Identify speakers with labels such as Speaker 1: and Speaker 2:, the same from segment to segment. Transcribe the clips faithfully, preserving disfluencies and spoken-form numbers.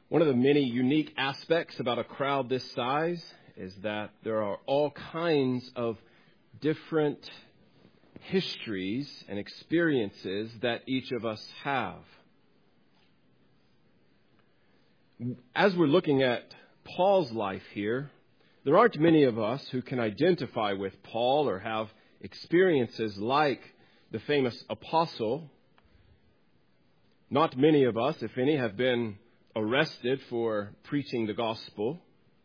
Speaker 1: One of the many unique aspects about a crowd this size is that there are all kinds of different histories and experiences that each of us have. As we're looking at Paul's life here, there aren't many of us who can identify with Paul or have experiences like the famous apostle. Not many of us, if any, have been arrested for preaching the gospel.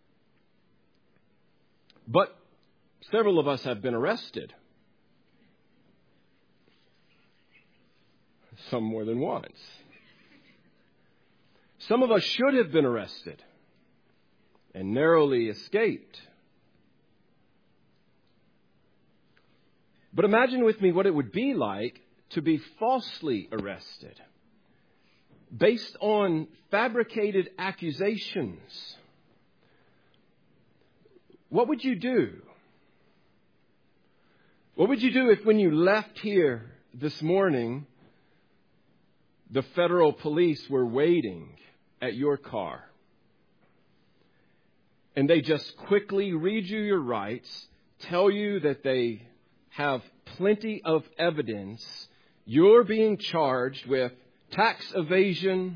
Speaker 1: But several of us have been arrested. Some more than once. Some of us should have been arrested and narrowly escaped. But imagine with me what it would be like to be falsely arrested, based on fabricated accusations. What would you do? What would you do if when you left here this morning, the federal police were waiting at your car and they just quickly read you your rights, tell you that they have plenty of evidence you're being charged with tax evasion,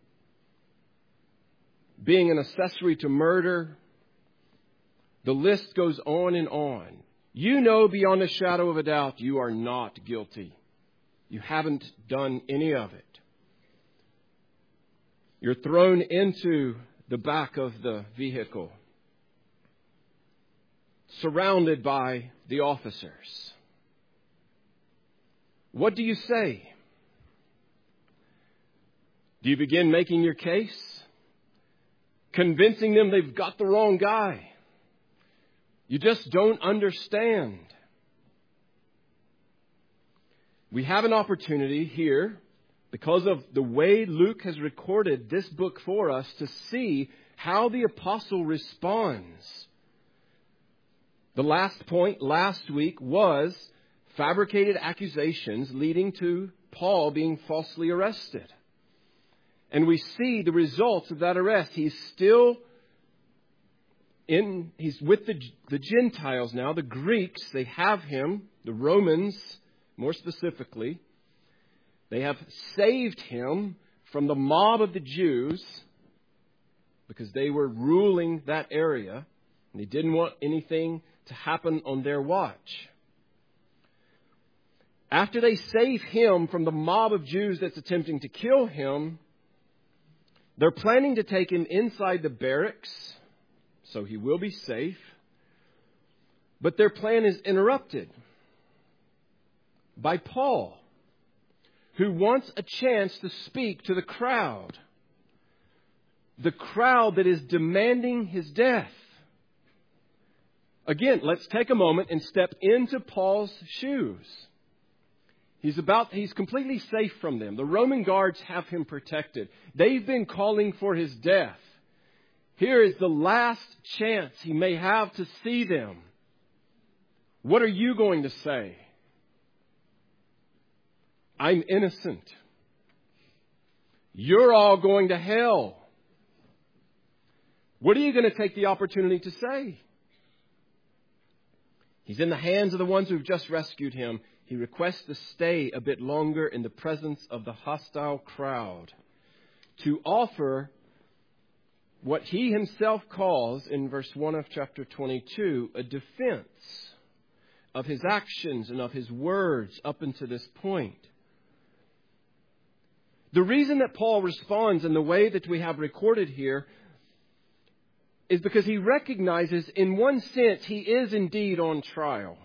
Speaker 1: being an accessory to murder. The list goes on and on. You know beyond a shadow of a doubt you are not guilty. You haven't done any of it. You're thrown into the back of the vehicle, surrounded by the officers. What do you say? Do you begin making your case? Convincing them they've got the wrong guy. You just don't understand. We have an opportunity here, because of the way Luke has recorded this book for us, to see how the apostle responds. The last point last week was fabricated accusations leading to Paul being falsely arrested. And we see the results of that arrest. He's still in, he's with the, the Gentiles now, the Greeks. They have him, the Romans more specifically. They have saved him from the mob of the Jews because they were ruling that area and they didn't want anything to happen on their watch. After they save him from the mob of Jews that's attempting to kill him, they're planning to take him inside the barracks, so he will be safe. But their plan is interrupted by Paul, who wants a chance to speak to the crowd. The crowd that is demanding his death. Again, let's take a moment and step into Paul's shoes. He's about, he's completely safe from them. The Roman guards have him protected. They've been calling for his death. Here is the last chance he may have to see them. What are you going to say? I'm innocent. You're all going to hell. What are you going to take the opportunity to say? He's in the hands of the ones who've just rescued him. He requests to stay a bit longer in the presence of the hostile crowd to offer what he himself calls in verse one of chapter twenty-two a defense of his actions and of his words up until this point. The reason that Paul responds in the way that we have recorded here is because he recognizes in one sense he is indeed on trial.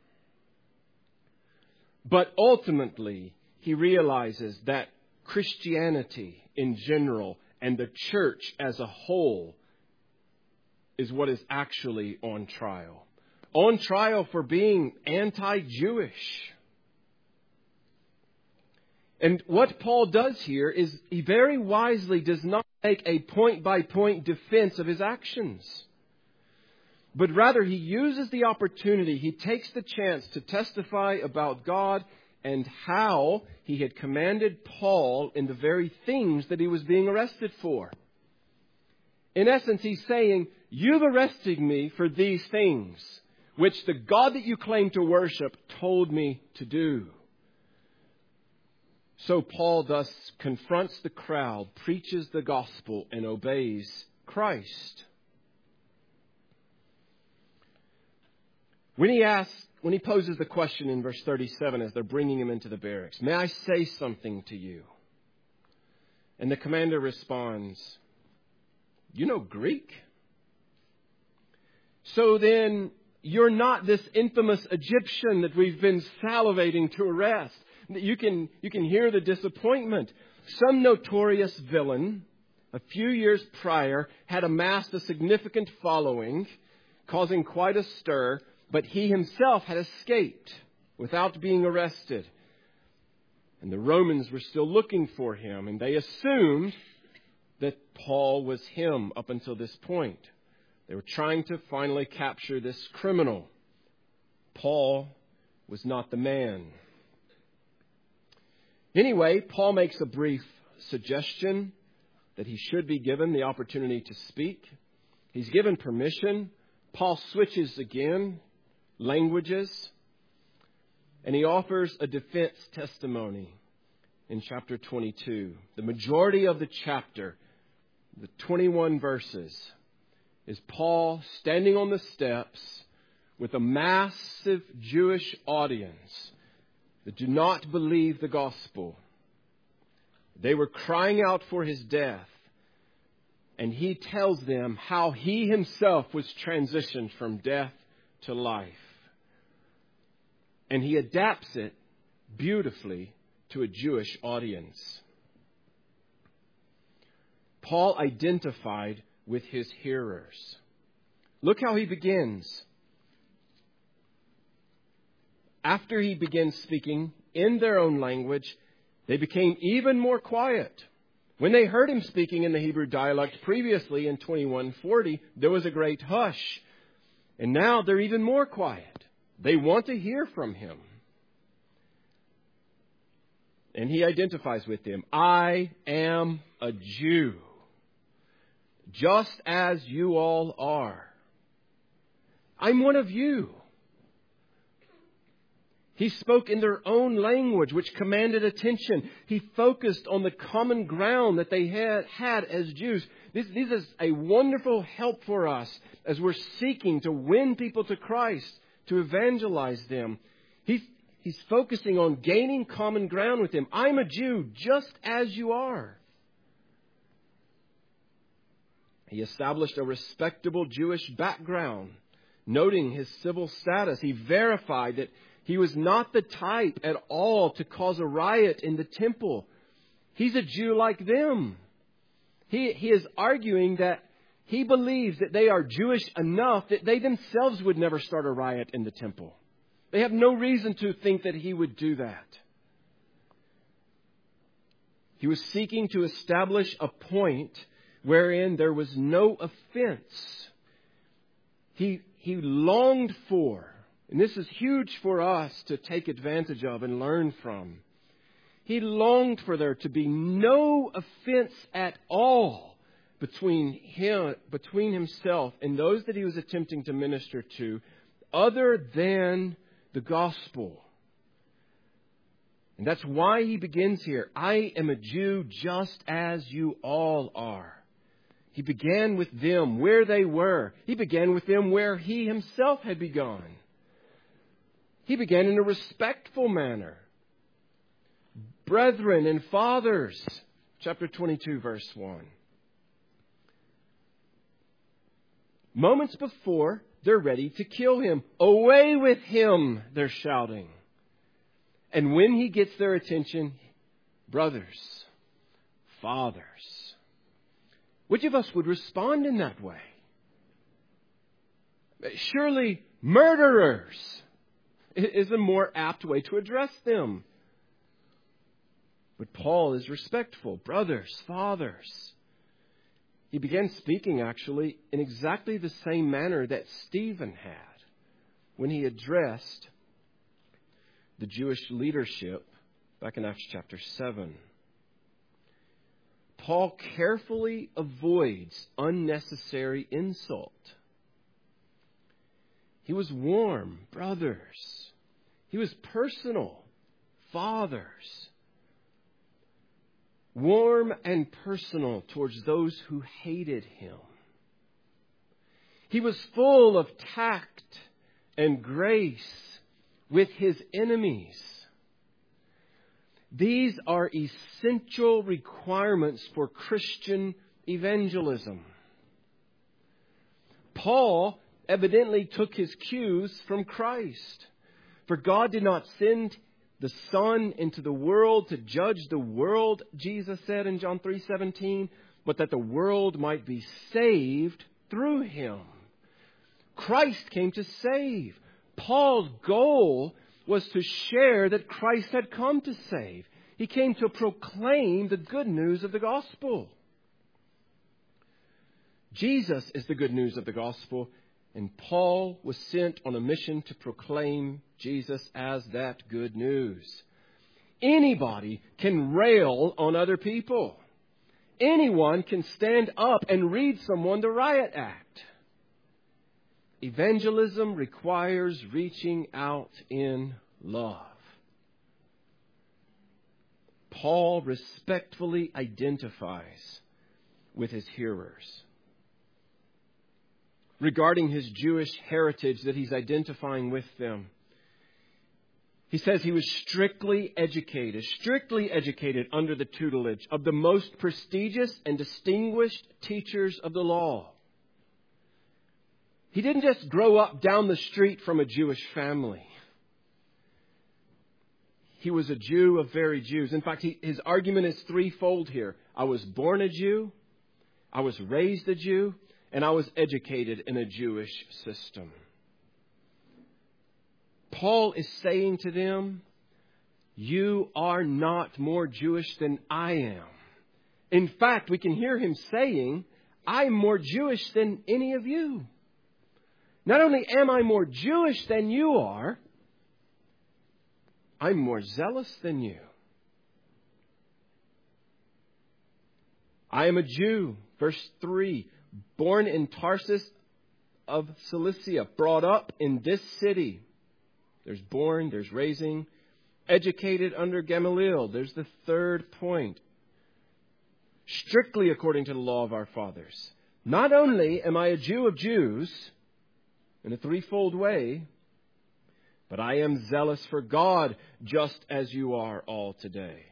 Speaker 1: But ultimately, he realizes that Christianity in general and the church as a whole is what is actually on trial. On trial for being anti-Jewish. And what Paul does here is he very wisely does not make a point-by-point defense of his actions. But rather, he uses the opportunity, he takes the chance to testify about God and how he had commanded Paul in the very things that he was being arrested for. In essence, he's saying, you've arrested me for these things, which the God that you claim to worship told me to do. So Paul thus confronts the crowd, preaches the gospel, and obeys Christ. When he asks, when he poses the question in verse thirty-seven as they're bringing him into the barracks, may I say something to you? And the commander responds, you know Greek? So then you're not this infamous Egyptian that we've been salivating to arrest. You can, you can hear the disappointment. Some notorious villain a few years prior had amassed a significant following, causing quite a stir, but he himself had escaped without being arrested. And the Romans were still looking for him, and they assumed that Paul was him up until this point. They were trying to finally capture this criminal. Paul was not the man. Anyway, Paul makes a brief suggestion that he should be given the opportunity to speak. He's given permission. Paul switches again languages, and he offers a defense testimony in chapter twenty-two. The majority of the chapter, the twenty-one verses, is Paul standing on the steps with a massive Jewish audience that do not believe the gospel. They were crying out for his death, and he tells them how he himself was transitioned from death to life. And he adapts it beautifully to a Jewish audience. Paul identified with his hearers. Look how he begins. After he begins speaking in their own language, they became even more quiet. When they heard him speaking in the Hebrew dialect previously in twenty-one forty, there was a great hush. And now they're even more quiet. They want to hear from him. And he identifies with them. I am a Jew, just as you all are. I'm one of you. He spoke in their own language, which commanded attention. He focused on the common ground that they had, had as Jews. This, this is a wonderful help for us as we're seeking to win people to Christ, to evangelize them. He's, he's focusing on gaining common ground with them. I'm a Jew, just as you are. He established a respectable Jewish background, noting his civil status. He verified that he was not the type at all to cause a riot in the temple. He's a Jew like them. He, he is arguing that he believes that they are Jewish enough that they themselves would never start a riot in the temple. They have no reason to think that he would do that. He was seeking to establish a point wherein there was no offense. He, he longed for, and this is huge for us to take advantage of and learn from. He longed for there to be no offense at all between him, between himself and those that he was attempting to minister to, other than the gospel. And that's why he begins here. I am a Jew just as you all are. He began with them where they were. He began with them where he himself had begun. He began in a respectful manner. Brethren and fathers, chapter twenty-two, verse one. Moments before, they're ready to kill him. Away with him, they're shouting. And when he gets their attention, brothers, fathers. Which of us would respond in that way? Surely murderers is a more apt way to address them. But Paul is respectful. Brothers, fathers. He began speaking actually in exactly the same manner that Stephen had when he addressed the Jewish leadership back in Acts chapter seven. Paul carefully avoids unnecessary insult. He was warm, brothers. He was personal, fathers. Warm and personal towards those who hated him. He was full of tact and grace with his enemies. These are essential requirements for Christian evangelism. Paul evidently took his cues from Christ. For God did not send the Son into the world to judge the world, Jesus said in John three seventeen, but that the world might be saved through him. Christ came to save. Paul's goal was to share that Christ had come to save. He came to proclaim the good news of the gospel. Jesus is the good news of the gospel, and Paul was sent on a mission to proclaim Jesus as that good news. Anybody can rail on other people. Anyone can stand up and read someone the riot act. Evangelism requires reaching out in love. Paul respectfully identifies with his hearers. Regarding his Jewish heritage that he's identifying with them, he says he was strictly educated, strictly educated under the tutelage of the most prestigious and distinguished teachers of the law. He didn't just grow up down the street from a Jewish family. He was a Jew of very Jews. In fact, he, his argument is threefold here. I was born a Jew, I was raised a Jew, and I was educated in a Jewish system. Paul is saying to them, you are not more Jewish than I am. In fact, we can hear him saying, I'm more Jewish than any of you. Not only am I more Jewish than you are, I'm more zealous than you. I am a Jew, verse three, born in Tarsus of Cilicia, brought up in this city. There's born, there's raising, educated under Gamaliel. There's the third point. Strictly according to the law of our fathers. Not only am I a Jew of Jews in a threefold way, but I am zealous for God, just as you are all today.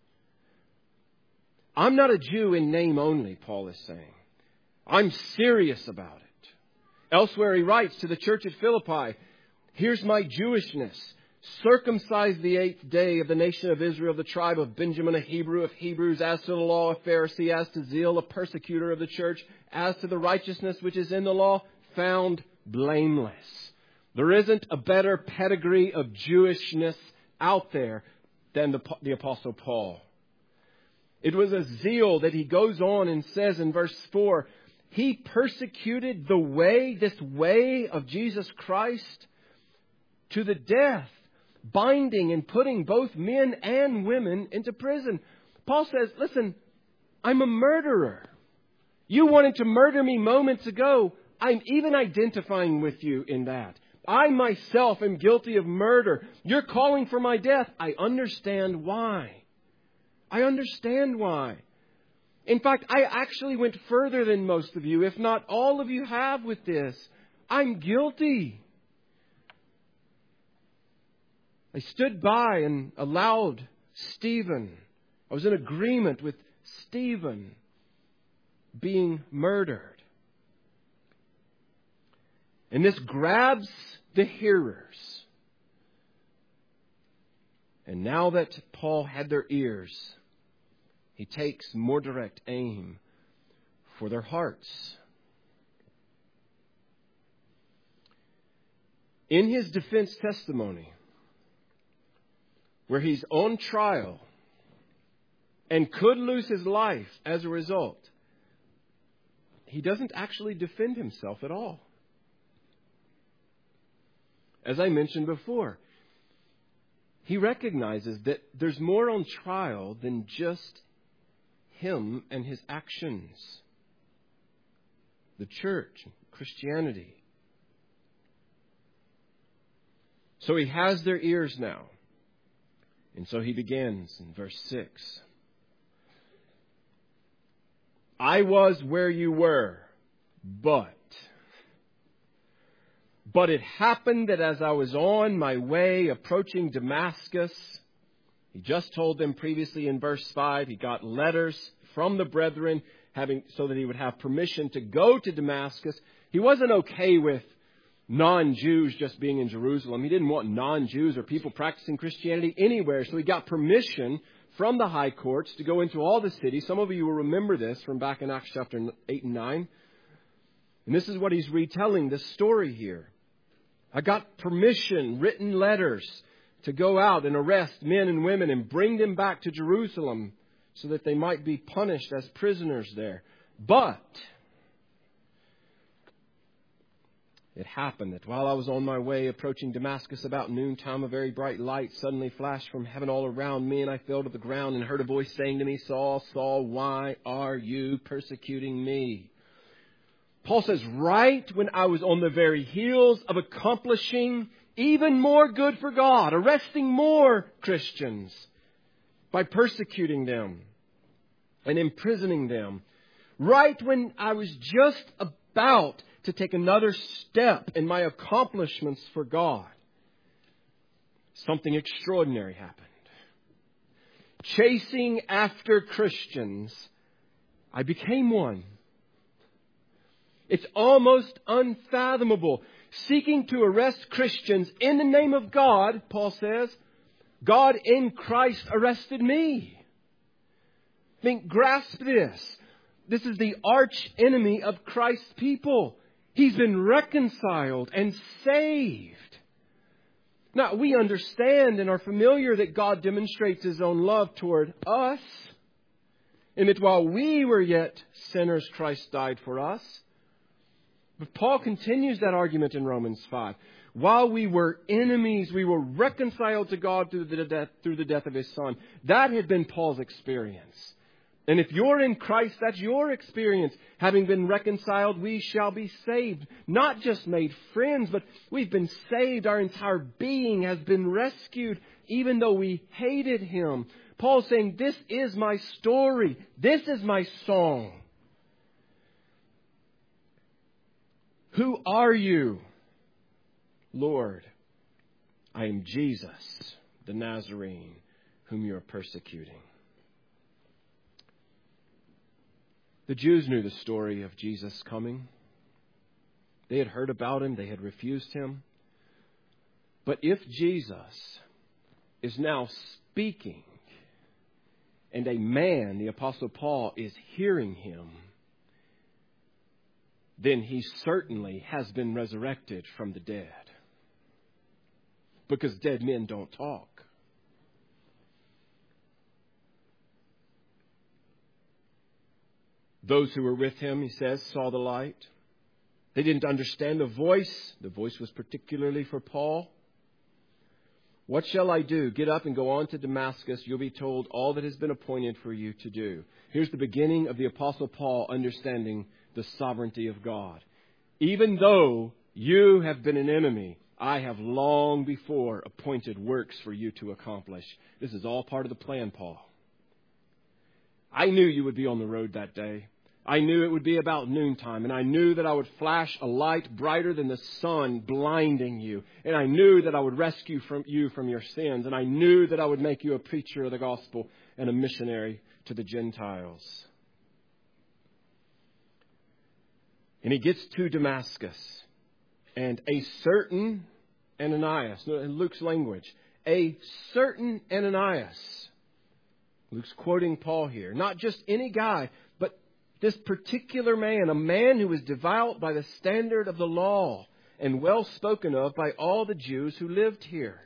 Speaker 1: I'm not a Jew in name only, Paul is saying. I'm serious about it. Elsewhere he writes to the church at Philippi, here's my Jewishness. Circumcised the eighth day of the nation of Israel, the tribe of Benjamin, a Hebrew of Hebrews, as to the law, a Pharisee, as to zeal, a persecutor of the church, as to the righteousness which is in the law, found blameless. There isn't a better pedigree of Jewishness out there than the, the Apostle Paul. It was a zeal that he goes on and says in verse four, he persecuted the way, this way of Jesus Christ to the death, binding and putting both men and women into prison. Paul says, listen, I'm a murderer. You wanted to murder me moments ago. I'm even identifying with you in that. I myself am guilty of murder. You're calling for my death. I understand why. I understand why. In fact, I actually went further than most of you, if not all of you have with this. I'm guilty. I stood by and allowed Stephen. I was in agreement with Stephen being murdered. And this grabs the hearers. And now that Paul had their ears, he takes more direct aim for their hearts. In his defense testimony, where he's on trial and could lose his life as a result, he doesn't actually defend himself at all. As I mentioned before, he recognizes that there's more on trial than just him and his actions. The church, Christianity. So he has their ears now. And so he begins in verse six. I was where you were, but... But it happened that as I was on my way approaching Damascus, he just told them previously in verse five, he got letters from the brethren having so that he would have permission to go to Damascus. He wasn't okay with non-Jews just being in Jerusalem. He didn't want non-Jews or people practicing Christianity anywhere. So he got permission from the high courts to go into all the cities. Some of you will remember this from back in Acts chapter eight and nine. And this is what he's retelling this story here. I got permission, written letters, to go out and arrest men and women and bring them back to Jerusalem so that they might be punished as prisoners there. But it happened that while I was on my way approaching Damascus about noontime, a very bright light suddenly flashed from heaven all around me, and I fell to the ground and heard a voice saying to me, Saul, Saul, why are you persecuting me? Paul says, right when I was on the very heels of accomplishing even more good for God, arresting more Christians by persecuting them and imprisoning them, right when I was just about to take another step in my accomplishments for God, something extraordinary happened. Chasing after Christians, I became one. It's almost unfathomable. Seeking to arrest Christians in the name of God, Paul says, God in Christ arrested me. I mean, grasp this. This is the arch enemy of Christ's people. He's been reconciled and saved. Now, we understand and are familiar that God demonstrates His own love toward us, and that while we were yet sinners, Christ died for us. But Paul continues that argument in Romans five. While we were enemies, we were reconciled to God through the death, through the death of His Son. That had been Paul's experience. And if you're in Christ, that's your experience. Having been reconciled, we shall be saved. Not just made friends, but we've been saved. Our entire being has been rescued, even though we hated Him. Paul's saying, this is my story. This is my song. Who are you, Lord? I am Jesus, the Nazarene, whom you are persecuting. The Jews knew the story of Jesus coming. They had heard about Him. They had refused Him. But if Jesus is now speaking and a man, the Apostle Paul, is hearing Him, then He certainly has been resurrected from the dead. Because dead men don't talk. Those who were with Him, he says, saw the light. They didn't understand the voice. The voice was particularly for Paul. What shall I do? Get up and go on to Damascus. You'll be told all that has been appointed for you to do. Here's the beginning of the Apostle Paul understanding the sovereignty of God. Even though you have been an enemy, I have long before appointed works for you to accomplish. This is all part of the plan, Paul. I knew you would be on the road that day. I knew it would be about noontime, and I knew that I would flash a light brighter than the sun, blinding you. And I knew that I would rescue from you from your sins, and I knew that I would make you a preacher of the gospel and a missionary to the Gentiles. And he gets to Damascus, and a certain Ananias, in Luke's language, a certain Ananias, Luke's quoting Paul here, not just any guy, but this particular man, a man who was devout by the standard of the law and well spoken of by all the Jews who lived here.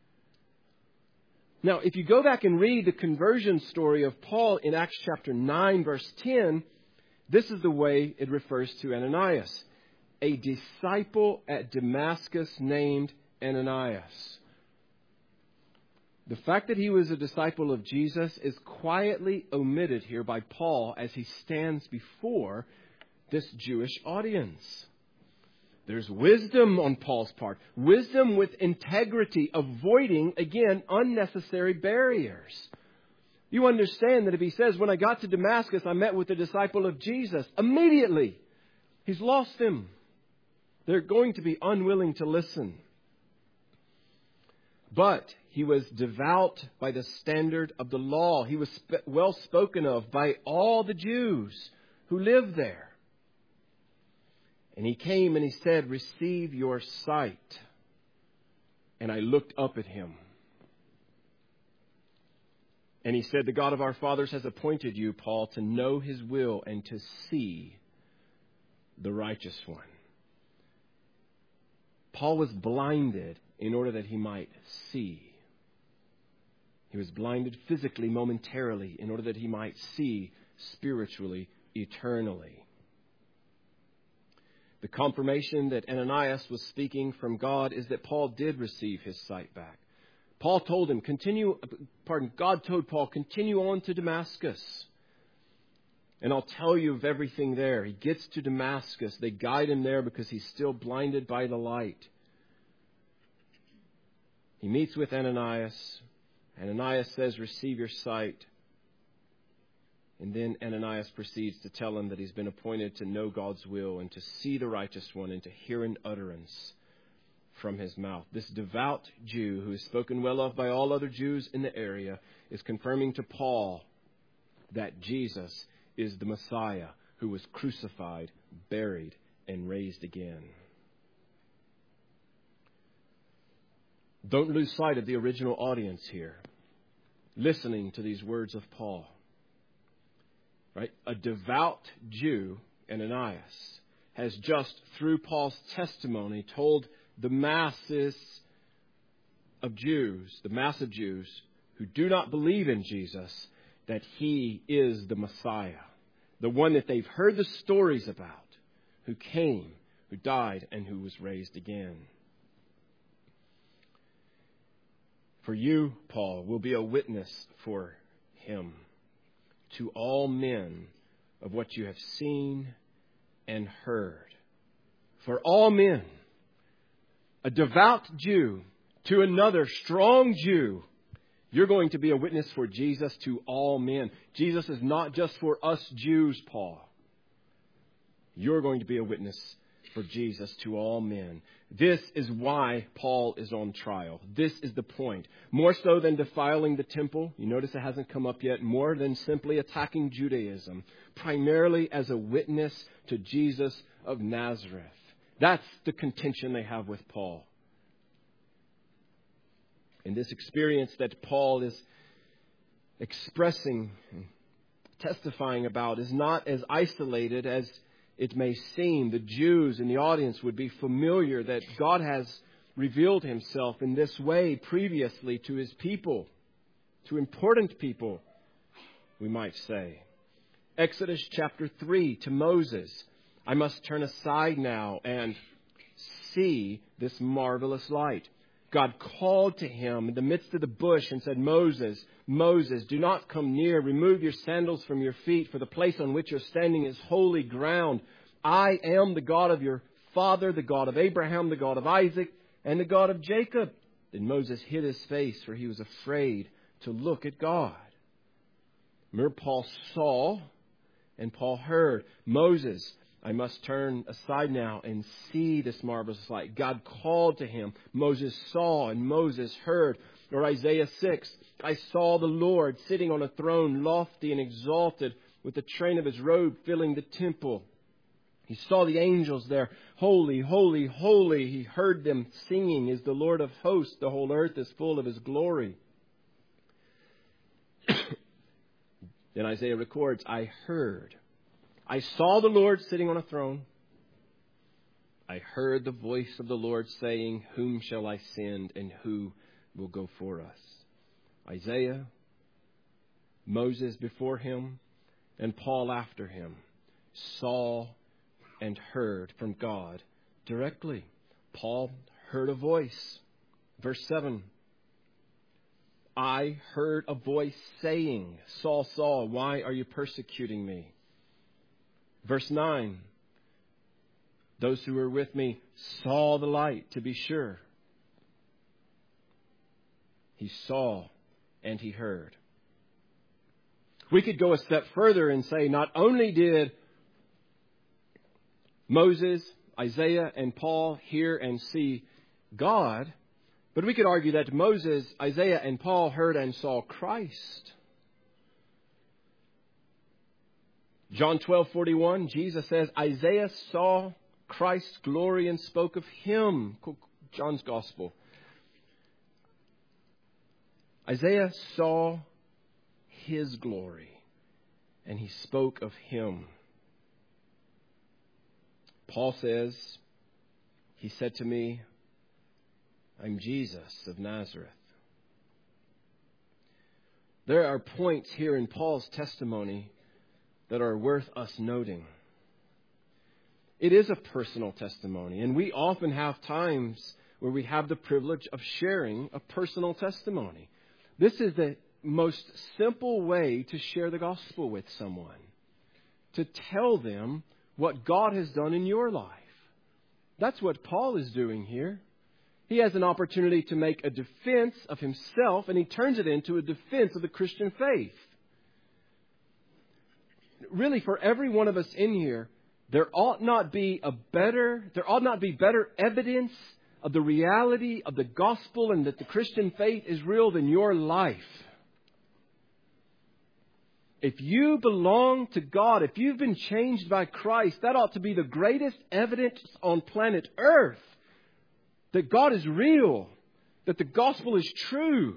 Speaker 1: Now, if you go back and read the conversion story of Paul in Acts chapter nine, verse ten, this is the way it refers to Ananias. A disciple at Damascus named Ananias. The fact that he was a disciple of Jesus is quietly omitted here by Paul as he stands before this Jewish audience. There's wisdom on Paul's part. Wisdom with integrity, avoiding, again, unnecessary barriers. You understand that if he says, when I got to Damascus, I met with a disciple of Jesus, immediately he's lost him. They're going to be unwilling to listen. But he was devout by the standard of the law. He was sp- well spoken of by all the Jews who lived there. And he came and he said, receive your sight. And I looked up at him. And he said, the God of our fathers has appointed you, Paul, to know his will and to see the righteous one. Paul was blinded in order that he might see. He was blinded physically, momentarily, in order that he might see spiritually, eternally. The confirmation that Ananias was speaking from God is that Paul did receive his sight back. Paul told him, continue, pardon, God told Paul, continue on to Damascus. And I'll tell you of everything there. He gets to Damascus. They guide him there because he's still blinded by the light. He meets with Ananias. Ananias says, receive your sight. And then Ananias proceeds to tell him that he's been appointed to know God's will and to see the righteous one and to hear an utterance from his mouth. This devout Jew, who is spoken well of by all other Jews in the area, is confirming to Paul that Jesus is the Messiah who was crucified, buried, and raised again. Don't lose sight of the original audience here, listening to these words of Paul. Right? A devout Jew, Ananias, has just, through Paul's testimony, told the masses of Jews, the mass of Jews who do not believe in Jesus, that he is the Messiah, the one that they've heard the stories about, who came, who died, and who was raised again. For you, Paul, will be a witness for him to all men of what you have seen and heard. For all men, a devout Jew to another strong Jew, you're going to be a witness for Jesus to all men. Jesus is not just for us Jews, Paul. You're going to be a witness for Jesus to all men. This is why Paul is on trial. This is the point. More so than defiling the temple, you notice it hasn't come up yet, more than simply attacking Judaism, primarily as a witness to Jesus of Nazareth. That's the contention they have with Paul. And this experience that Paul is expressing, testifying about, is not as isolated as it may seem. The Jews in the audience would be familiar that God has revealed himself in this way previously to his people, to important people, we might say. Exodus chapter three to Moses, I must turn aside now and see this marvelous light. God called to him in the midst of the bush and said, Moses, Moses, do not come near. Remove your sandals from your feet, for the place on which you're standing is holy ground. I am the God of your father, the God of Abraham, the God of Isaac, and the God of Jacob. Then Moses hid his face, for he was afraid to look at God. Remember, Paul saw and Paul heard. Moses, I must turn aside now and see this marvelous light. God called to him. Moses saw and Moses heard. Or Isaiah six, I saw the Lord sitting on a throne, lofty and exalted, with the train of his robe filling the temple. He saw the angels there. Holy, holy, holy. He heard them singing, is the Lord of hosts. The whole earth is full of his glory. Then Isaiah records, I heard. I saw the Lord sitting on a throne. I heard the voice of the Lord saying, whom shall I send and who will go for us? Isaiah, Moses before him, and Paul after him saw and heard from God directly. Paul heard a voice. Verse seven. I heard a voice saying, Saul, Saul, why are you persecuting me? Verse nine, those who were with me saw the light, to be sure. He saw and he heard. We could go a step further and say not only did Moses, Isaiah, and Paul hear and see God, but we could argue that Moses, Isaiah, and Paul heard and saw Christ. John twelve forty-one, Jesus says, Isaiah saw Christ's glory and spoke of Him. John's Gospel. Isaiah saw His glory and he spoke of Him. Paul says, He said to me, I'm Jesus of Nazareth. There are points here in Paul's testimony that are worth us noting. It is a personal testimony, and we often have times where we have the privilege of sharing a personal testimony. This is the most simple way to share the gospel with someone, to tell them what God has done in your life. That's what Paul is doing here. He has an opportunity to make a defense of himself, and he turns it into a defense of the Christian faith. Really, for every one of us in here, there ought not be a better, there ought not be better evidence of the reality of the gospel and that the Christian faith is real than your life. If you belong to God, if you've been changed by Christ, that ought to be the greatest evidence on planet Earth that God is real, that the gospel is true.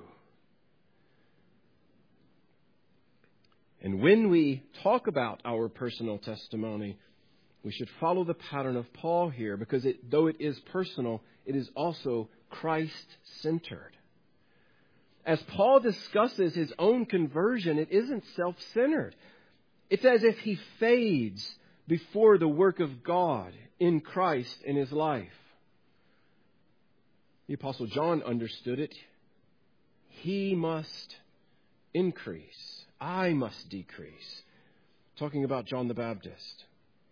Speaker 1: And when we talk about our personal testimony, we should follow the pattern of Paul here, because it, though it is personal, it is also Christ-centered. As Paul discusses his own conversion, it isn't self-centered. It's as if he fades before the work of God in Christ in his life. The Apostle John understood it. He must increase. I must decrease. Talking about John the Baptist.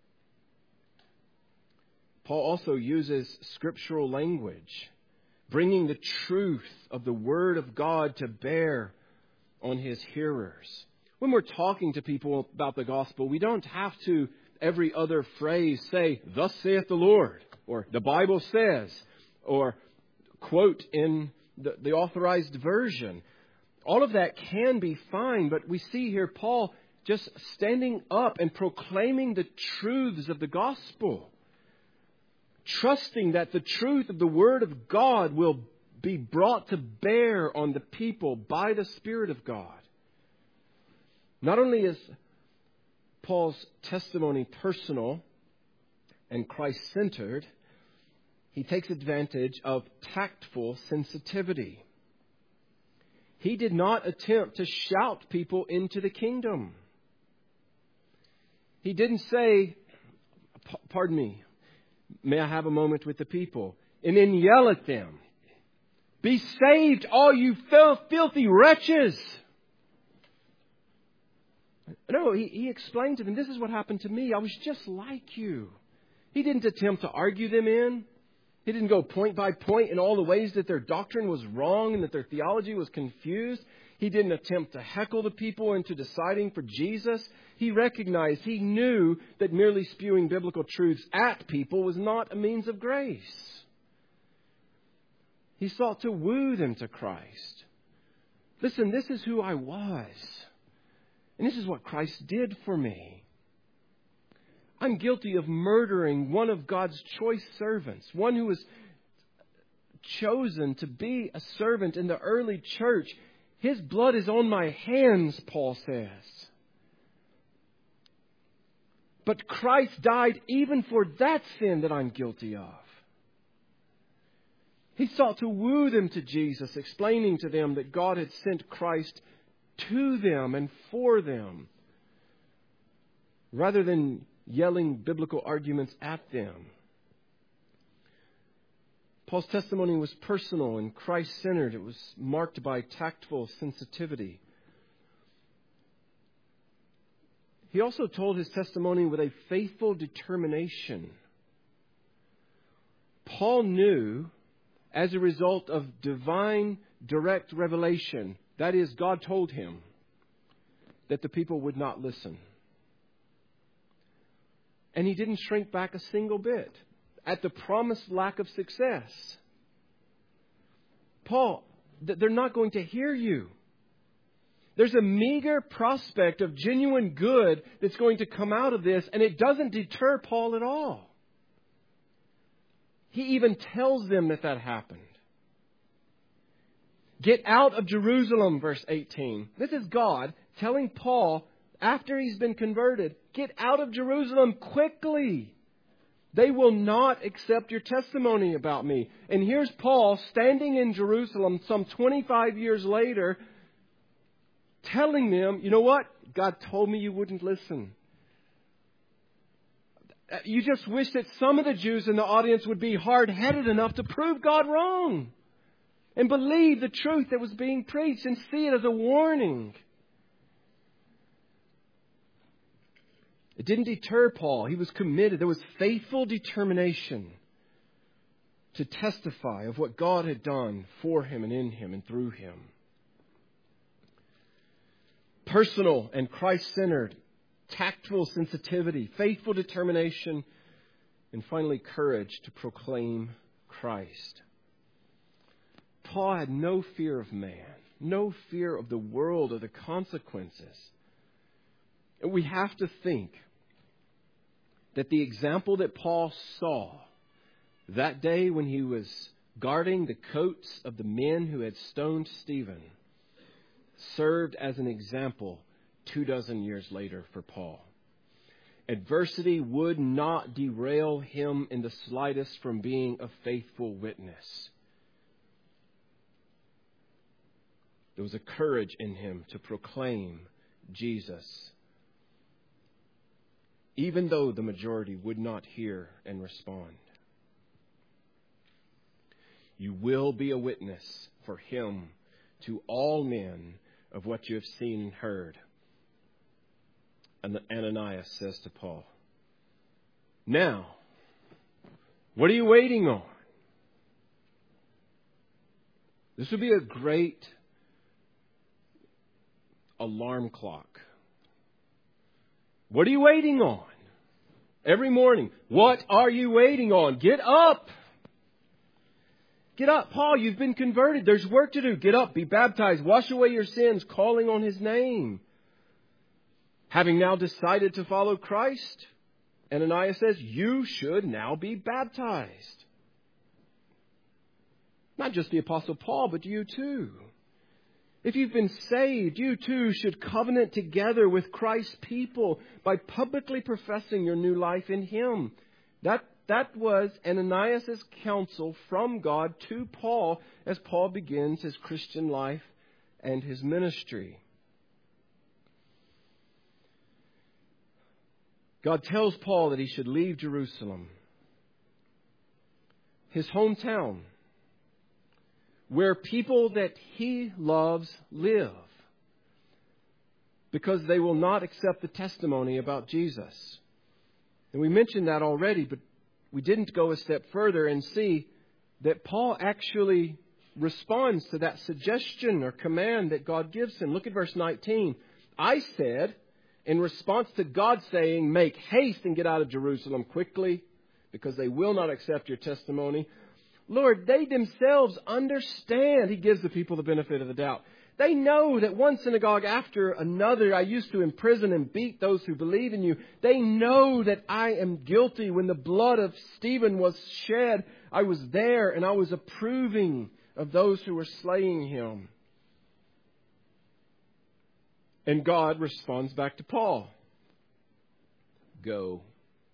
Speaker 1: Paul also uses scriptural language, bringing the truth of the Word of God to bear on his hearers. When we're talking to people about the gospel, we don't have to, every other phrase, say, thus saith the Lord, or the Bible says, or quote in the, the authorized version. All of that can be fine, but we see here Paul just standing up and proclaiming the truths of the gospel, trusting that the truth of the Word of God will be brought to bear on the people by the Spirit of God. Not only is Paul's testimony personal and Christ-centered, he takes advantage of tactful sensitivity. He did not attempt to shout people into the kingdom. He didn't say, pardon me, may I have a moment with the people? And then yell at them. Be saved, all you filthy wretches. No, he, he explained to them, this is what happened to me. I was just like you. He didn't attempt to argue them in. He didn't go point by point in all the ways that their doctrine was wrong and that their theology was confused. He didn't attempt to heckle the people into deciding for Jesus. He recognized, he knew that merely spewing biblical truths at people was not a means of grace. He sought to woo them to Christ. Listen, this is who I was. And this is what Christ did for me. I'm guilty of murdering one of God's choice servants, one who was chosen to be a servant in the early church. His blood is on my hands, Paul says. But Christ died even for that sin that I'm guilty of. He sought to woo them to Jesus, explaining to them that God had sent Christ to them and for them, rather than yelling biblical arguments at them. Paul's testimony was personal and Christ-centered. It was marked by tactful sensitivity. He also told his testimony with a faithful determination. Paul knew, as a result of divine direct revelation, that is, God told him, that the people would not listen. And he didn't shrink back a single bit at the promised lack of success. Paul, they're not going to hear you. There's a meager prospect of genuine good that's going to come out of this, and it doesn't deter Paul at all. He even tells them that that happened. Get out of Jerusalem, verse eighteen. This is God telling Paul, after he's been converted, get out of Jerusalem quickly. They will not accept your testimony about me. And here's Paul standing in Jerusalem some twenty-five years later, telling them, you know what? God told me you wouldn't listen. You just wish that some of the Jews in the audience would be hard-headed enough to prove God wrong and believe the truth that was being preached and see it as a warning. It didn't deter Paul. He was committed. There was faithful determination to testify of what God had done for him and in him and through him. Personal and Christ-centered, tactful sensitivity, faithful determination, and finally courage to proclaim Christ. Paul had no fear of man, no fear of the world or the consequences. And we have to think that the example that Paul saw that day when he was guarding the coats of the men who had stoned Stephen served as an example two dozen years later for Paul. Adversity would not derail him in the slightest from being a faithful witness. There was a courage in him to proclaim Jesus, even though the majority would not hear and respond. You will be a witness for him to all men of what you have seen and heard. And Ananias says to Paul, now, what are you waiting on? This would be a great alarm clock. What are you waiting on? Every morning, what are you waiting on? Get up. Get up. Paul, you've been converted. There's work to do. Get up, be baptized, wash away your sins, calling on his name. Having now decided to follow Christ, Ananias says, you should now be baptized. Not just the Apostle Paul, but you too. If you've been saved, you too should covenant together with Christ's people by publicly professing your new life in him. That, that was Ananias' counsel from God to Paul as Paul begins his Christian life and his ministry. God tells Paul that he should leave Jerusalem, his hometown, where people that he loves live, because they will not accept the testimony about Jesus. And we mentioned that already, but we didn't go a step further and see that Paul actually responds to that suggestion or command that God gives him. Look at verse nineteen. I said, in response to God saying, make haste and get out of Jerusalem quickly, because they will not accept your testimony. Lord, they themselves understand. He gives the people the benefit of the doubt. They know that one synagogue after another I used to imprison and beat those who believe in you. They know that I am guilty. When the blood of Stephen was shed, I was there and I was approving of those who were slaying him. And God responds back to Paul. Go.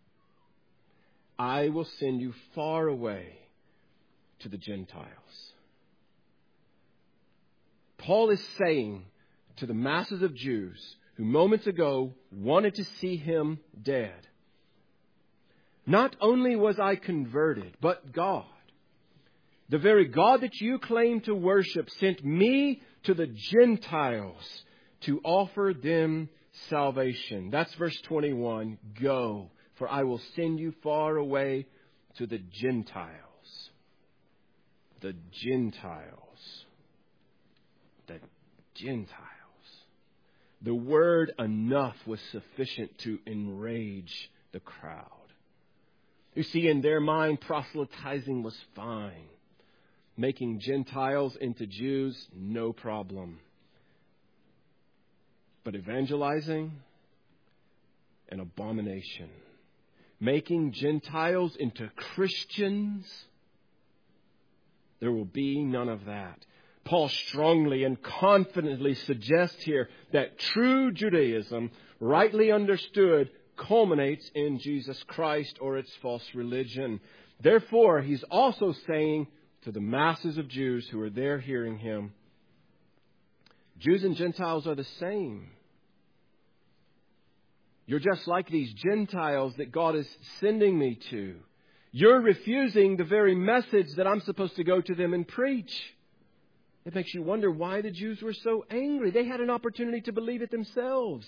Speaker 1: I will send you far away to the Gentiles. Paul is saying to the masses of Jews who moments ago wanted to see him dead, not only was I converted, but God The very God that you claim to worship sent me to the Gentiles to offer them salvation. That's verse twenty-one. Go, for I will send you far away to the Gentiles. The Gentiles. The Gentiles. The word enough was sufficient to enrage the crowd. You see, in their mind, proselytizing was fine. Making Gentiles into Jews, no problem. But evangelizing, an abomination. Making Gentiles into Christians, there will be none of that. Paul strongly and confidently suggests here that true Judaism, rightly understood, culminates in Jesus Christ or its false religion. Therefore, he's also saying to the masses of Jews who are there hearing him, Jews and Gentiles are the same. You're just like these Gentiles that God is sending me to. You're refusing the very message that I'm supposed to go to them and preach. It makes you wonder why the Jews were so angry. They had an opportunity to believe it themselves.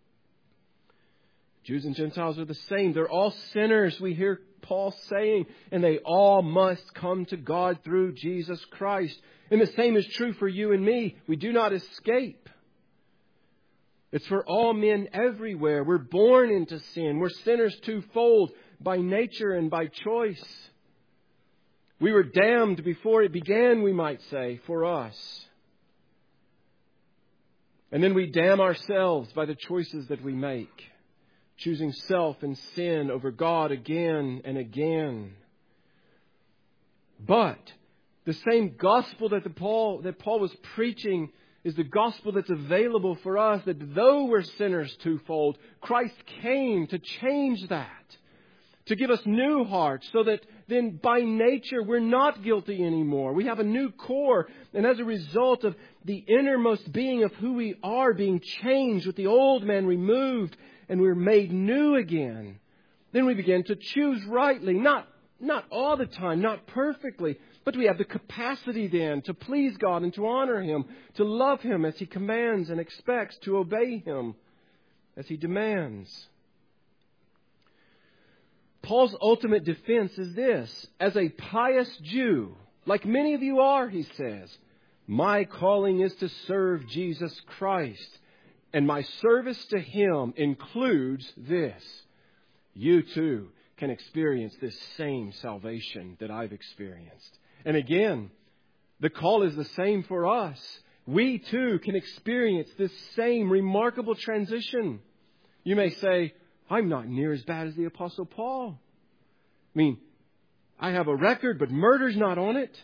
Speaker 1: Jews and Gentiles are the same. They're all sinners, we hear Paul saying, and they all must come to God through Jesus Christ. And the same is true for you and me. We do not escape. It's for all men everywhere. We're born into sin. We're sinners twofold, by nature and by choice. We were damned before it began, we might say, for us. And then we damn ourselves by the choices that we make, choosing self and sin over God again and again. But the same gospel that the Paul that Paul was preaching is the gospel that's available for us, that though we're sinners twofold, Christ came to change that, to give us new hearts, so that then by nature we're not guilty anymore. We have a new core, and as a result of the innermost being of who we are being changed, with the old man removed, and we're made new again, then we begin to choose rightly, not not all the time, not perfectly, but we have the capacity then to please God and to honor Him, to love Him as He commands and expects, to obey Him as He demands. Paul's ultimate defense is this: as a pious Jew, like many of you are, he says, my calling is to serve Jesus Christ, and my service to Him includes this. You too can experience this same salvation that I've experienced. And again, the call is the same for us. We too can experience this same remarkable transition. You may say, I'm not near as bad as the Apostle Paul. I mean, I have a record, but murder's not on it.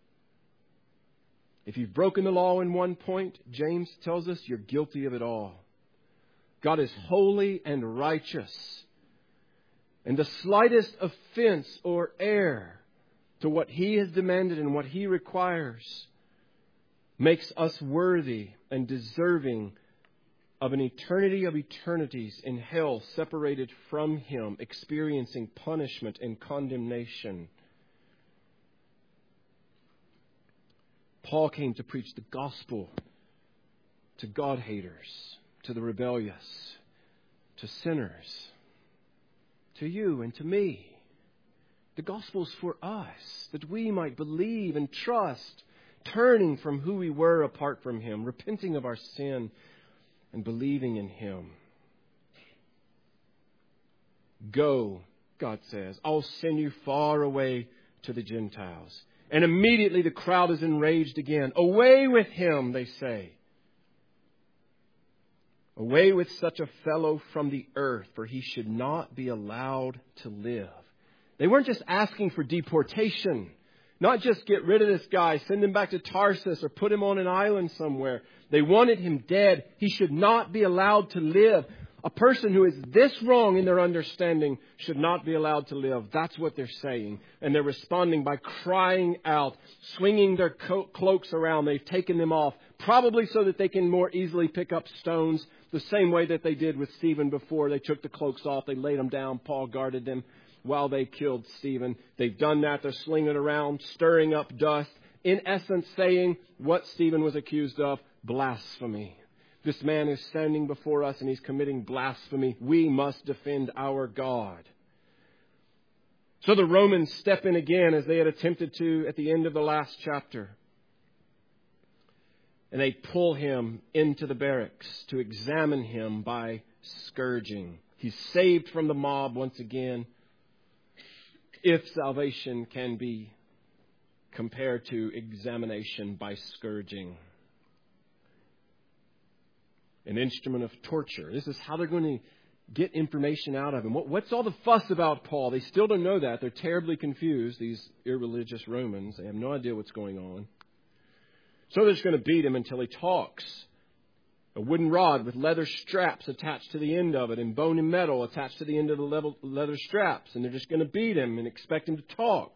Speaker 1: If you've broken the law in one point, James tells us you're guilty of it all. God is holy and righteous. And the slightest offense or error to what He has demanded and what He requires makes us worthy and deserving of an eternity of eternities in hell, separated from Him, experiencing punishment and condemnation. Paul came to preach the gospel to God-haters, to the rebellious, to sinners, to you and to me. The gospel's for us, that we might believe and trust, turning from who we were apart from Him, repenting of our sin, and believing in Him. Go, God says, I'll send you far away to the Gentiles. And immediately the crowd is enraged again. Away with him, they say. Away with such a fellow from the earth, for he should not be allowed to live. They weren't just asking for deportation. Not just get rid of this guy, send him back to Tarsus or put him on an island somewhere. They wanted him dead. He should not be allowed to live. A person who is this wrong in their understanding should not be allowed to live. That's what they're saying. And they're responding by crying out, swinging their co- cloaks around. They've taken them off, probably so that they can more easily pick up stones, the same way that they did with Stephen before. They took the cloaks off. They laid them down. Paul guarded them. while they killed Stephen. They've done that. They're slinging it around, stirring up dust, in essence saying what Stephen was accused of, blasphemy. This man is standing before us and he's committing blasphemy. We must defend our God. So the Romans step in again as they had attempted to at the end of the last chapter. And they pull him into the barracks to examine him by scourging. He's saved from the mob once again. If salvation can be compared to examination by scourging. An instrument of torture. This is how they're going to get information out of him. What, what's all the fuss about Paul? They still don't know that. They're terribly confused, these irreligious Romans. They have no idea what's going on. So they're just going to beat him until he talks. A wooden rod with leather straps attached to the end of it and bone and metal attached to the end of the leather straps. And they're just going to beat him and expect him to talk.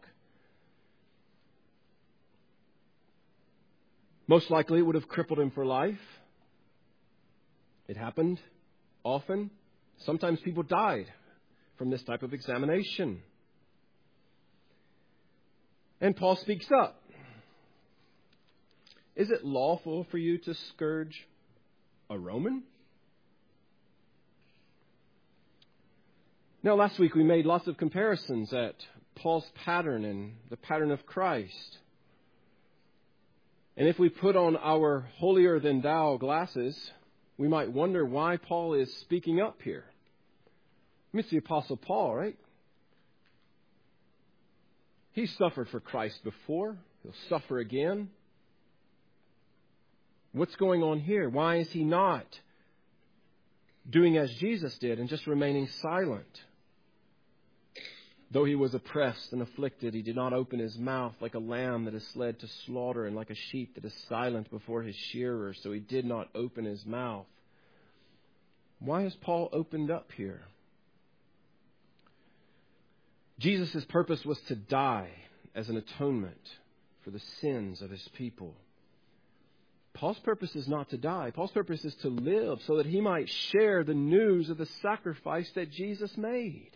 Speaker 1: Most likely it would have crippled him for life. It happened often. Sometimes people died from this type of examination. And Paul speaks up. Is it lawful for you to scourge a Roman? Now, last week we made lots of comparisons at Paul's pattern and the pattern of Christ. And if we put on our holier-than-thou glasses, we might wonder why Paul is speaking up here. I mean, it's the Apostle Paul, right? He suffered for Christ before. He'll suffer again. What's going on here? Why is he not doing as Jesus did and just remaining silent? Though he was oppressed and afflicted, he did not open his mouth, like a lamb that is led to slaughter and like a sheep that is silent before his shearer. So he did not open his mouth. Why is Paul opened up here? Jesus' purpose was to die as an atonement for the sins of his people. Paul's purpose is not to die. Paul's purpose is to live so that he might share the news of the sacrifice that Jesus made.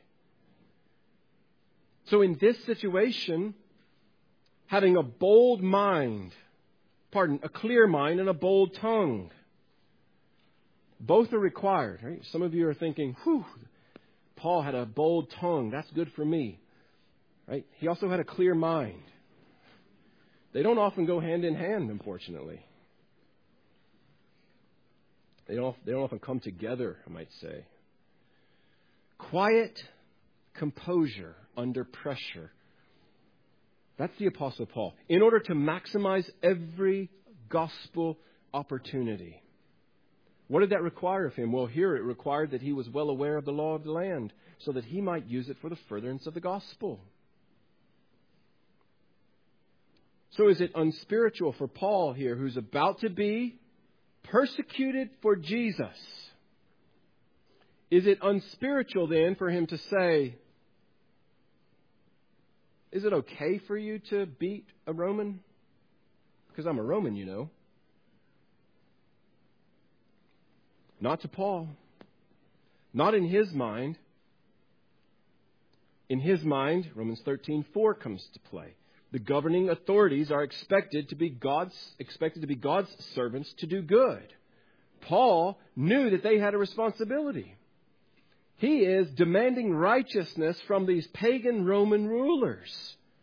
Speaker 1: So in this situation, having a bold mind, pardon, a clear mind and a bold tongue, both are required. Right? Some of you are thinking, whew, Paul had a bold tongue. That's good for me. Right? He also had a clear mind. They don't often go hand in hand, unfortunately. They don't, they don't often come together, I might say. Quiet composure under pressure. That's the Apostle Paul. In order to maximize every gospel opportunity. What did that require of him? Well, here it required that he was well aware of the law of the land so that he might use it for the furtherance of the gospel. So is it unspiritual for Paul here, who's about to be persecuted for Jesus? Is it unspiritual then for him to say, is it okay for you to beat a Roman? Because I'm a Roman, you know. Not to Paul. Not in his mind. In his mind, Romans thirteen four comes to play. The governing authorities are expected to be God's expected to be God's servants to do good. Paul knew that they had a responsibility. He is demanding righteousness from these pagan Roman rulers.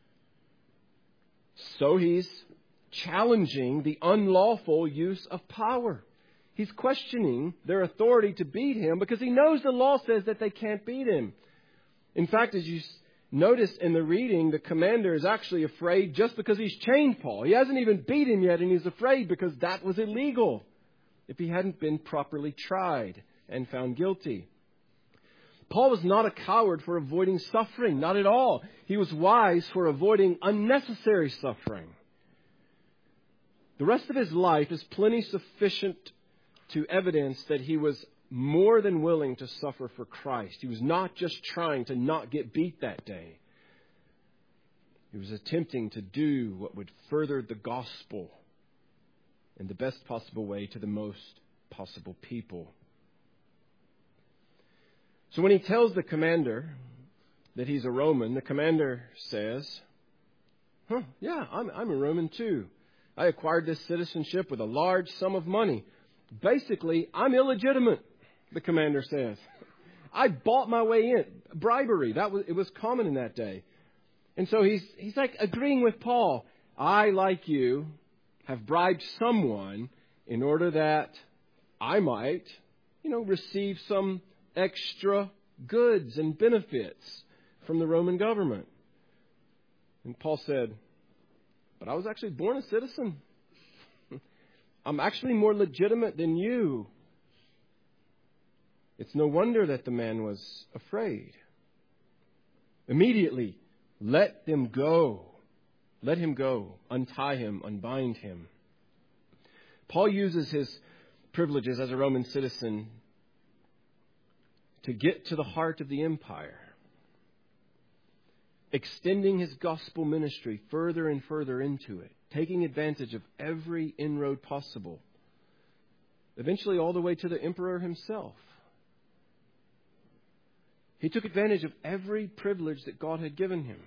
Speaker 1: So he's challenging the unlawful use of power. He's questioning their authority to beat him because he knows the law says that they can't beat him. In fact, as you notice in the reading, the commander is actually afraid just because he's chained Paul. He hasn't even beat him yet, and he's afraid because that was illegal if he hadn't been properly tried and found guilty. Paul was not a coward for avoiding suffering, not at all. He was wise for avoiding unnecessary suffering. The rest of his life is plenty sufficient to evidence that he was more than willing to suffer for Christ. He was not just trying to not get beat that day. He was attempting to do what would further the gospel in the best possible way to the most possible people. So when he tells the commander that he's a Roman, the commander says, huh, yeah, I'm, I'm a Roman too. I acquired this citizenship with a large sum of money. Basically, I'm illegitimate, the commander says. I bought my way in. Bribery, that was it was common in that day. And so he's he's like agreeing with Paul. I, like you, have bribed someone in order that I might, you know, receive some extra goods and benefits from the Roman government. And Paul said, but I was actually born a citizen. I'm actually more legitimate than you. It's no wonder that the man was afraid. Immediately, let them go. Let him go. Untie him. Unbind him. Paul uses his privileges as a Roman citizen to get to the heart of the empire, extending his gospel ministry further and further into it, taking advantage of every inroad possible, eventually all the way to the emperor himself. He took advantage of every privilege that God had given him.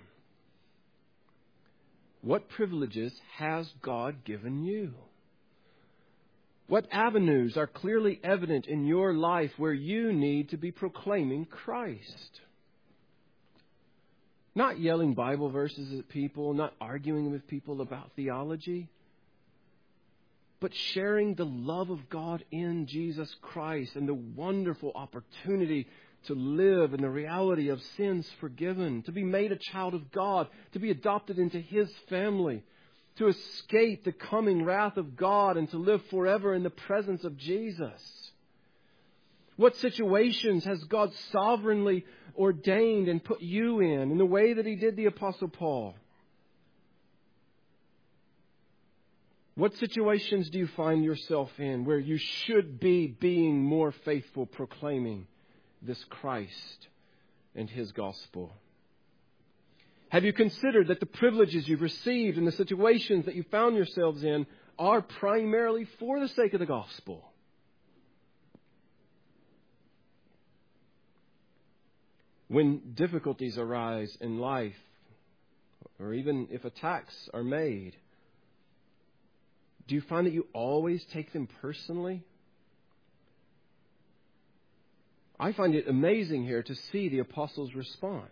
Speaker 1: What privileges has God given you? What avenues are clearly evident in your life where you need to be proclaiming Christ? Not yelling Bible verses at people, not arguing with people about theology, but sharing the love of God in Jesus Christ and the wonderful opportunity to live in the reality of sins forgiven, to be made a child of God, to be adopted into His family, to escape the coming wrath of God and to live forever in the presence of Jesus. What situations has God sovereignly ordained and put you in, in the way that He did the Apostle Paul? What situations do you find yourself in where you should be being more faithful proclaiming this Christ and His gospel? Have you considered that the privileges you've received and the situations that you found yourselves in are primarily for the sake of the gospel? When difficulties arise in life, or even if attacks are made, do you find that you always take them personally? I find it amazing here to see the apostles' response.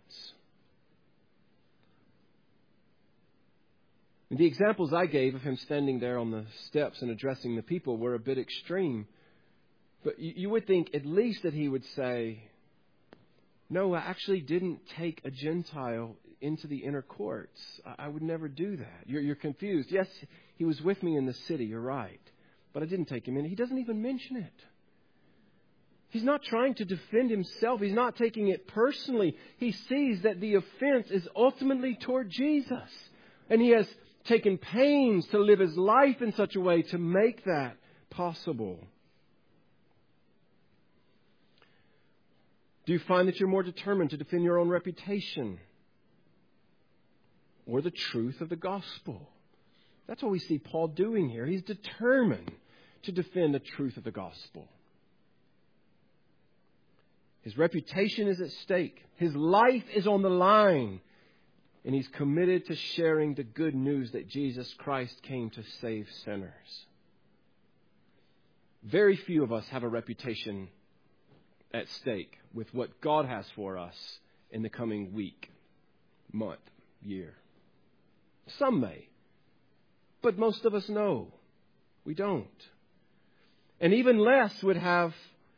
Speaker 1: And the examples I gave of him standing there on the steps and addressing the people were a bit extreme. But you, you would think at least that he would say, no, I actually didn't take a Gentile into the inner courts. I, I would never do that. You're, you're confused. Yes, he was with me in the city, you're right. But I didn't take him in. He doesn't even mention it. He's not trying to defend himself. He's not taking it personally. He sees that the offense is ultimately toward Jesus. And he has taken pains to live his life in such a way to make that possible. Do you find that you're more determined to defend your own reputation or the truth of the gospel? That's what we see Paul doing here. He's determined to defend the truth of the gospel. His reputation is at stake. His life is on the line. And he's committed to sharing the good news that Jesus Christ came to save sinners. Very few of us have a reputation at stake with what God has for us in the coming week, month, year. Some may. But most of us know we don't. And even less would have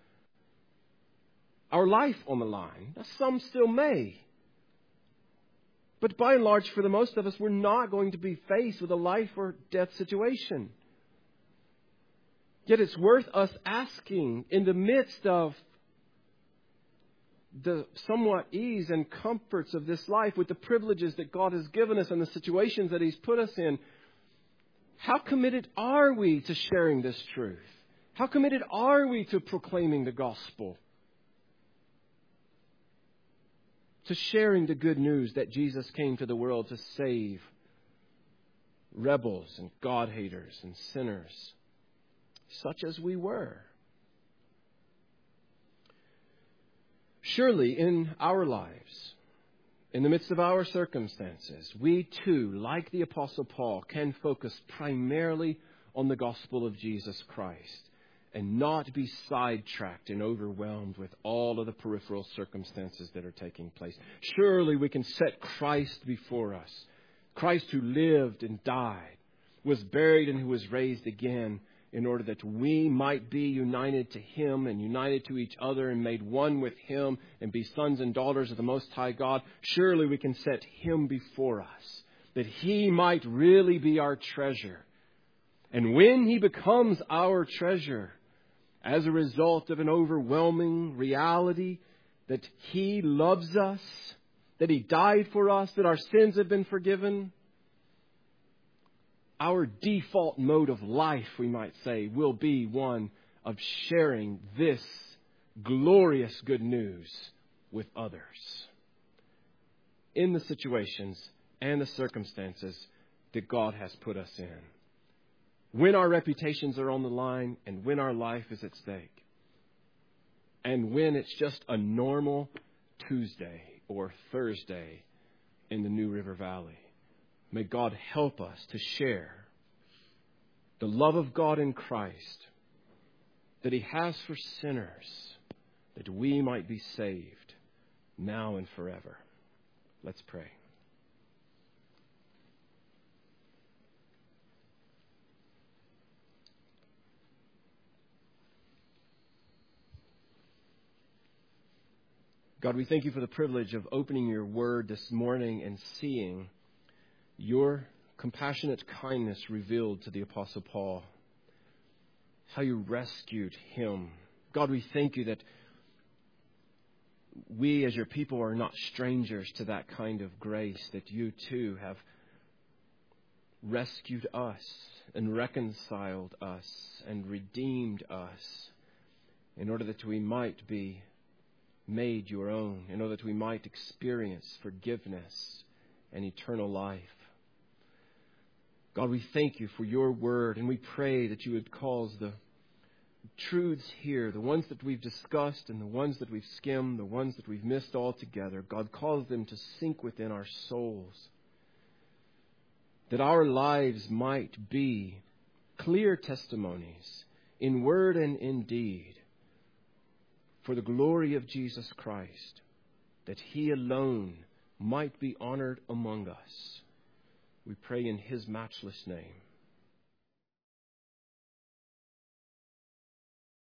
Speaker 1: our life on the line. Now, some still may. But by and large, for the most of us, we're not going to be faced with a life or death situation. Yet it's worth us asking, in the midst of the somewhat ease and comforts of this life, with the privileges that God has given us and the situations that He's put us in, how committed are we to sharing this truth? How committed are we to proclaiming the gospel? To sharing the good news that Jesus came to the world to save rebels and God-haters and sinners, such as we were. Surely in our lives, in the midst of our circumstances, we too, like the Apostle Paul, can focus primarily on the gospel of Jesus Christ and not be sidetracked and overwhelmed with all of the peripheral circumstances that are taking place. Surely we can set Christ before us. Christ who lived and died, was buried and who was raised again, in order that we might be united to Him and united to each other and made one with Him and be sons and daughters of the Most High God. Surely we can set Him before us, that He might really be our treasure. And when He becomes our treasure, as a result of an overwhelming reality that He loves us, that He died for us, that our sins have been forgiven, our default mode of life, we might say, will be one of sharing this glorious good news with others in the situations and the circumstances that God has put us in. When our reputations are on the line and when our life is at stake. And when it's just a normal Tuesday or Thursday in the New River Valley. May God help us to share the love of God in Christ that He has for sinners, that we might be saved now and forever. Let's pray. God, we thank You for the privilege of opening Your Word this morning and seeing Your compassionate kindness revealed to the Apostle Paul. How You rescued him. God, we thank You that we as Your people are not strangers to that kind of grace, that You too have rescued us and reconciled us and redeemed us in order that we might be made Your own, in order that we might experience forgiveness and eternal life. God, we thank You for Your word, and we pray that You would cause the truths here, the ones that we've discussed and the ones that we've skimmed, the ones that we've missed altogether, God, cause them to sink within our souls, that our lives might be clear testimonies in word and in deed for the glory of Jesus Christ, that He alone might be honored among us. We pray in His matchless name.